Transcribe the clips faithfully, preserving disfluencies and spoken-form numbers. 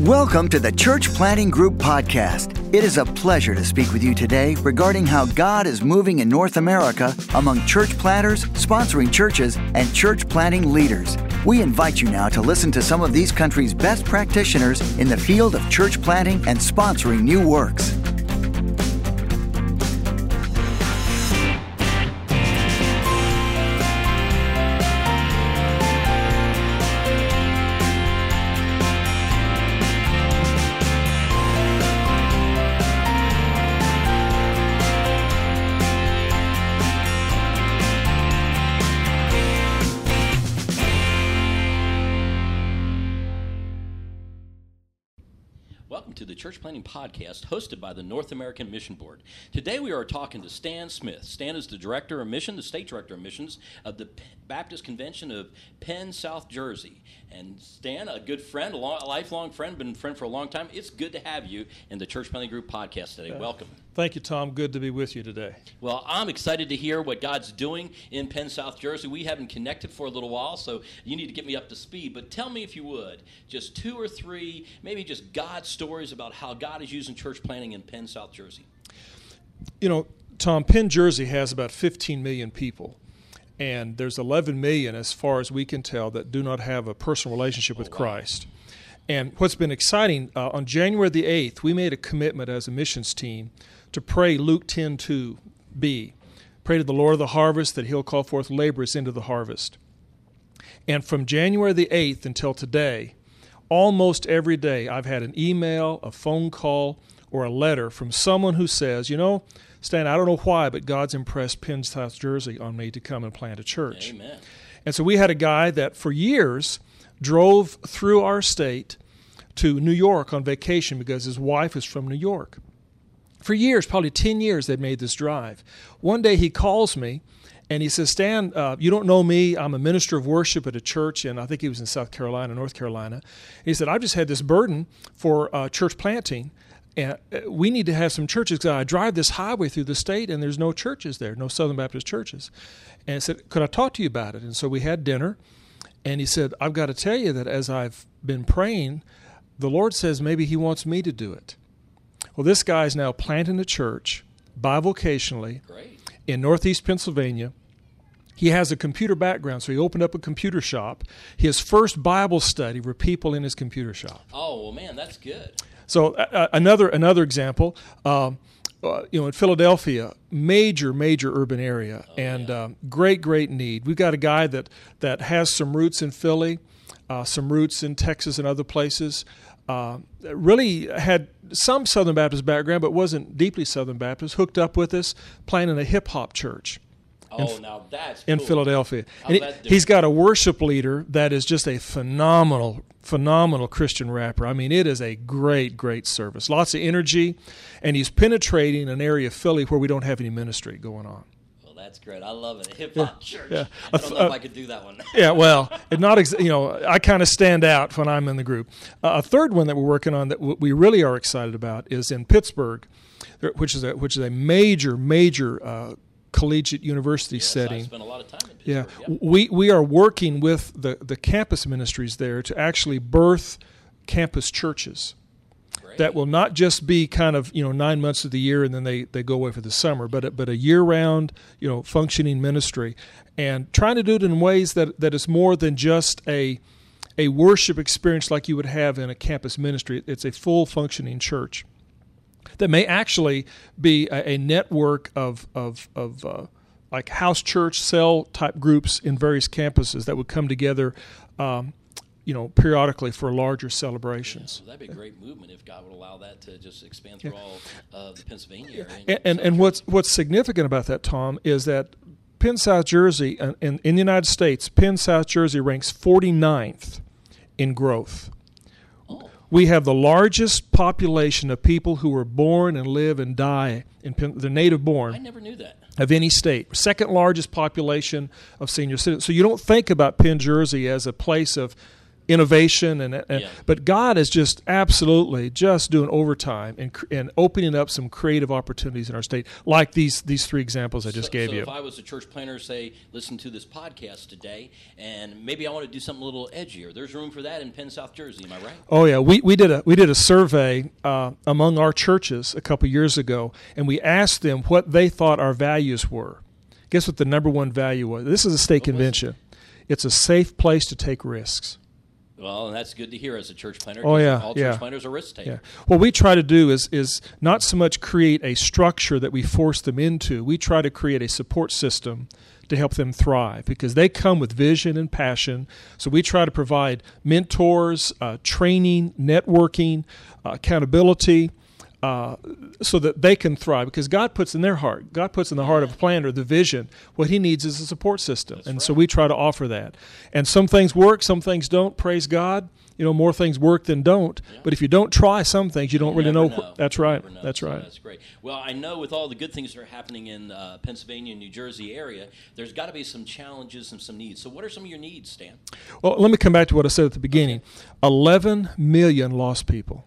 Welcome to the Church Planting Group Podcast. It is a pleasure to speak with you today regarding how God is moving in North America among church planters, sponsoring churches, and church planting leaders. We invite you now to listen to some of these countries' best practitioners in the field of church planting and sponsoring new works. Welcome to the Church Planting Podcast hosted by the North American Mission Board. Today we are talking to Stan Smith. Stan is the Director of Mission, the State Director of Missions of the Baptist Convention of Penn, South Jersey. And Stan, a good friend, a, long, a lifelong friend, been a friend for a long time. It's good to have you in the Church Planting Group Podcast today. Uh, Welcome. Thank you, Tom. Good to be with you today. Well, I'm excited to hear what God's doing in Penn, South Jersey. We haven't connected for a little while, so you need to get me up to speed. But tell me, if you would, just two or three, maybe just God stories about how God is using church planting in Penn, South Jersey. You know, Tom, Penn, Jersey has about fifteen million people, and there's eleven million, as far as we can tell, that do not have a personal relationship with oh, wow. Christ. And what's been exciting, uh, on January the eighth, we made a commitment as a missions team to pray Luke ten two b. Pray to the Lord of the harvest that he'll call forth laborers into the harvest. And from January the eighth until today, almost every day I've had an email, a phone call, or a letter from someone who says, you know, Stan, I don't know why, but God's impressed Penn, South Jersey on me to come and plant a church. Amen. And so we had a guy that for years drove through our state to New York on vacation because his wife is from New York. For years, probably ten years, they'd made this drive. One day he calls me, and he says, Stan, uh, you don't know me. I'm a minister of worship at a church, and I think he was in South Carolina, North Carolina. And he said, I've just had this burden for uh, church planting, and we need to have some churches. I drive this highway through the state, and there's no churches there, no Southern Baptist churches. And I said, could I talk to you about it? And so we had dinner, and he said, I've got to tell you that as I've been praying, the Lord says maybe he wants me to do it. Well, this guy's now planting a church bivocationally Great. in Northeast Pennsylvania. He has a computer background, so he opened up a computer shop. His first Bible study were people in his computer shop. Oh, well, man, that's good. So uh, another another example, um, uh, you know, in Philadelphia, major, major urban area, oh, and yeah. um, great, great need. We've got a guy that, that has some roots in Philly, uh, some roots in Texas and other places. Uh, really had some Southern Baptist background, but wasn't deeply Southern Baptist, hooked up with us, planting a hip-hop church. Oh, in, now that's in cool. Philadelphia. How's And he, that he's got a worship leader that is just a phenomenal, phenomenal Christian rapper. I mean, it is a great, great service. Lots of energy, and he's penetrating an area of Philly where we don't have any ministry going on. That's great. I love it. A hip-hop Yeah, church. yeah. I don't know Uh, if I could do that one. Yeah, well, it not ex- you know, I kind of stand out when I'm in the group. Uh, a third one that we're working on that w- we really are excited about is in Pittsburgh, which is a, which is a major, major uh, collegiate university yes, setting. I spent a lot of time in Yeah, Pittsburgh. Yep. we we are working with the, the campus ministries there to actually birth campus churches. That will not just be kind of, you know, nine months of the year and then they, they go away for the summer, but a, but a year-round, you know, functioning ministry, and trying to do it in ways that, that is more than just a a worship experience like you would have in a campus ministry. It's a full functioning church that may actually be a, a network of of of uh, like house church cell type groups in various campuses that would come together. Um, you know, periodically for larger celebrations. Yeah, so that'd be a great movement if God would allow that to just expand through yeah. all of uh, the Pennsylvania area. And and, and what's what's significant about that, Tom, is that Penn, South Jersey, in, in, in the United States, Penn, South Jersey ranks forty-ninth in growth. Oh. We have the largest population of people who were born and live and die in Penn, the native born. I never knew that. Of any state. Second largest population of senior citizens. So you don't think about Penn, Jersey as a place of innovation, and, and Yeah. but God is just absolutely just doing overtime and cr- and opening up some creative opportunities in our state, like these these three examples I just so, gave so you. if I was a church planter, say, listen to this podcast today, and maybe I want to do something a little edgier, there's room for that in Penn, South Jersey. Am I right? Oh yeah, we we did a we did a survey uh, among our churches a couple years ago, and we asked them what they thought our values were. Guess what the number one value was? This is a state What was convention. It's a safe place to take risks. Well, and that's good to hear as a church planter. Oh, 'cause yeah, all yeah. church planters are risk takers. Yeah. What we try to do is is not so much create a structure that we force them into. We try to create a support system to help them thrive, because they come with vision and passion. So we try to provide mentors, uh, training, networking, uh, accountability, uh, so that they can thrive, because God puts in their heart, God puts in the heart of a planter the vision. What he needs is a support system. That's and right. so we try to offer that. And some things work, some things don't, praise God. You know, more things work than don't. Yeah. But if you don't try some things, you don't You really never know. know. That's You right. never know. That's So right. That's great. Well, I know with all the good things that are happening in uh, Pennsylvania and New Jersey area, there's got to be some challenges and some needs. So what are some of your needs, Stan? Well, let me come back to what I said at the beginning. eleven million lost people.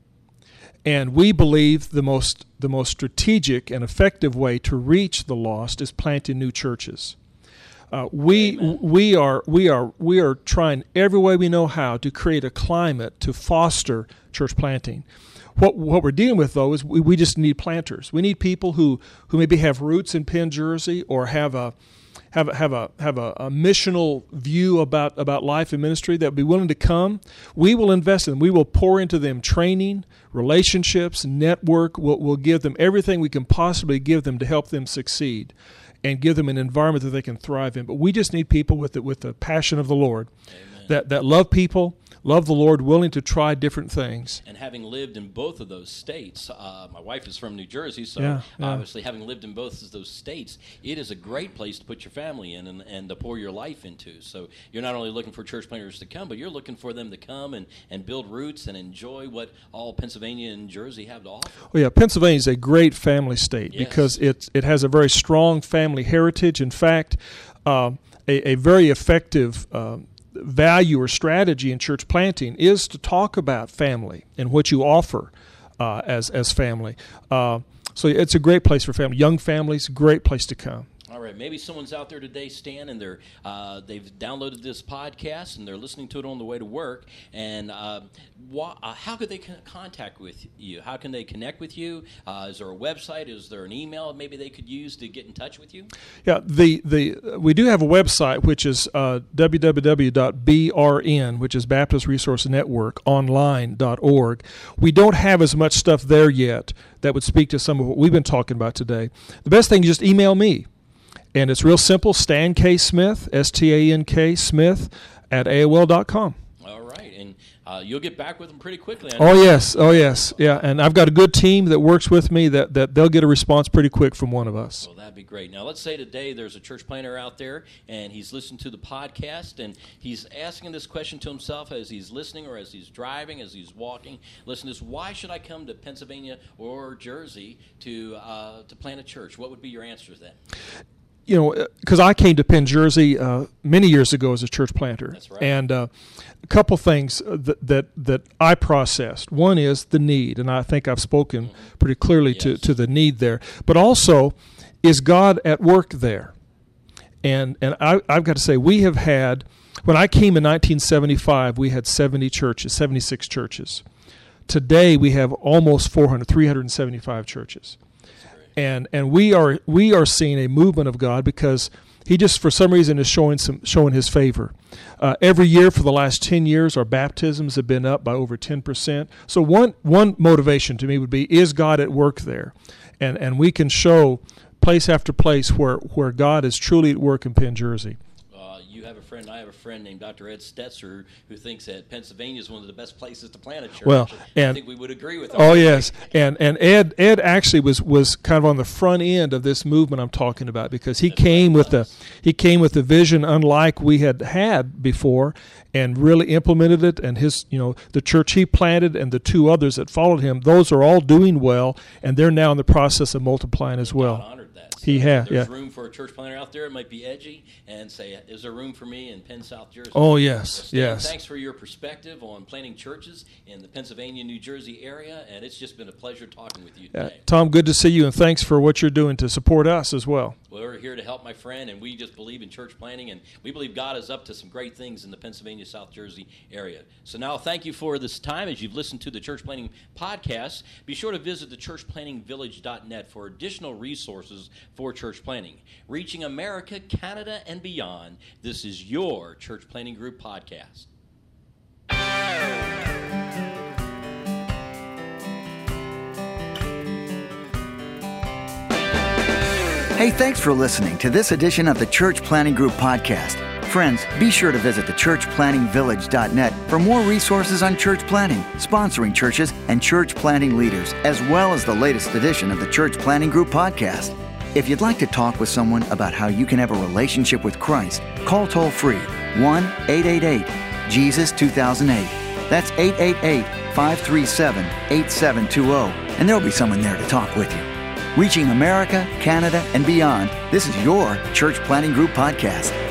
And we believe the most the most strategic and effective way to reach the lost is planting new churches. Uh, we Amen. we are we are we are trying every way we know how to create a climate to foster church planting. What what we're dealing with, though, is we, we just need planters. We need people who, who maybe have roots in Penn, Jersey, or have a have a, have a have a, a missional view about, about life and ministry that would be willing to come. We will invest in them. We will pour into them training, relationships, network. We'll, we'll give them everything we can possibly give them to help them succeed, and give them an environment that they can thrive in. But we just need people with the, with the passion of the Lord, Amen. that that love people, love the Lord, willing to try different things. And having lived in both of those states, uh, my wife is from New Jersey, so Yeah, yeah. obviously having lived in both of those states, it is a great place to put your family in and, and to pour your life into. So you're not only looking for church planters to come, but you're looking for them to come and, and build roots and enjoy what all Pennsylvania and Jersey have to offer. Oh yeah, Pennsylvania is a great family state Yes. because it it has a very strong family heritage. In fact, uh, a, a very effective uh, value or strategy in church planting is to talk about family and what you offer uh, as as family. Uh, so it's a great place for family, young families. Great place to come. All right, maybe someone's out there today, Stan, and they're uh, they've downloaded this podcast and they're listening to it on the way to work. And uh, wha- uh, how could they con- contact with you? How can they connect with you? Uh, is there a website? Is there an email maybe they could use to get in touch with you? Yeah, the the we do have a website, which is uh, w w w dot b r n, which is Baptist Resource Network online dot org. We don't have as much stuff there yet that would speak to some of what we've been talking about today. The best thing is just email me. And it's real simple, Stan K. Smith, S T A N K Smith, at A O L dot com. All right, and uh, you'll get back with them pretty quickly. I Oh, know. yes. Oh, yes. Yeah, and I've got a good team that works with me that, that they'll get a response pretty quick from one of us. Well, that'd be great. Now, let's say today there's a church planter out there, and he's listening to the podcast, and he's asking this question to himself as he's listening or as he's driving, as he's walking. Listen to this, why should I come to Pennsylvania or Jersey to uh, to plant a church? What would be your answer to that? You know, because I came to Penn, Jersey uh, many years ago as a church planter. That's right. And uh, a couple things that, that that I processed. One is the need, and I think I've spoken pretty clearly to, Yes. to the need there. But also, is God at work there? And and I, I've got to say, we have had, when I came in nineteen seventy-five, we had seventy churches, seventy-six churches. Today, we have almost four hundred, three hundred seventy-five churches. And and we are we are seeing a movement of God because He just for some reason is showing some showing His favor. Uh, every year for the last ten years, our baptisms have been up by over ten percent. So one one motivation to me would be: is God at work there? And and we can show place after place where where God is truly at work in Penn, Jersey. Uh, you have a friend, I have a friend named Doctor Ed Stetzer who thinks that Pennsylvania is one of the best places to plant a church. Well, I and- think we would agree with that. Oh yes, and and Ed Ed actually was, was kind of on the front end of this movement I'm talking about because he That's came right, with the was. he came with a vision unlike we had had before, and really implemented it. And his you know the church he planted and the two others that followed him, those are all doing well, and they're now in the process of multiplying as God well. honored that. So He has, there's yeah. room for a church planter out there. It might be edgy, and say, is there room for me in Penn, South Jersey? Oh, yes, So Stan, yes. Thanks for your perspective on planting churches in the Pennsylvania, New Jersey area, and it's just been a pleasure talking with you Uh, today. Tom, good to see you, and thanks for what you're doing to support us as well. Well, we're here to help my friend, and we just believe in church planting, and we believe God is up to some great things in the Pennsylvania, South Jersey area. So now thank you for this time as you've listened to the Church Planting Podcast. Be sure to visit the church planting village dot net for additional resources for church planting. Reaching America, Canada, and beyond, this is your Church Planting Group Podcast. Hey, thanks for listening to this edition of the Church Planting Group Podcast. Friends, be sure to visit the church planting village dot net for more resources on church planting, sponsoring churches, and church planting leaders, as well as the latest edition of the Church Planting Group Podcast. If you'd like to talk with someone about how you can have a relationship with Christ, call toll-free one eight eight eight Jesus two thousand eight. That's eight eight eight, five three seven, eight seven two zero, and there'll be someone there to talk with you. Reaching America, Canada, and beyond, this is your Church Planting Group Podcast.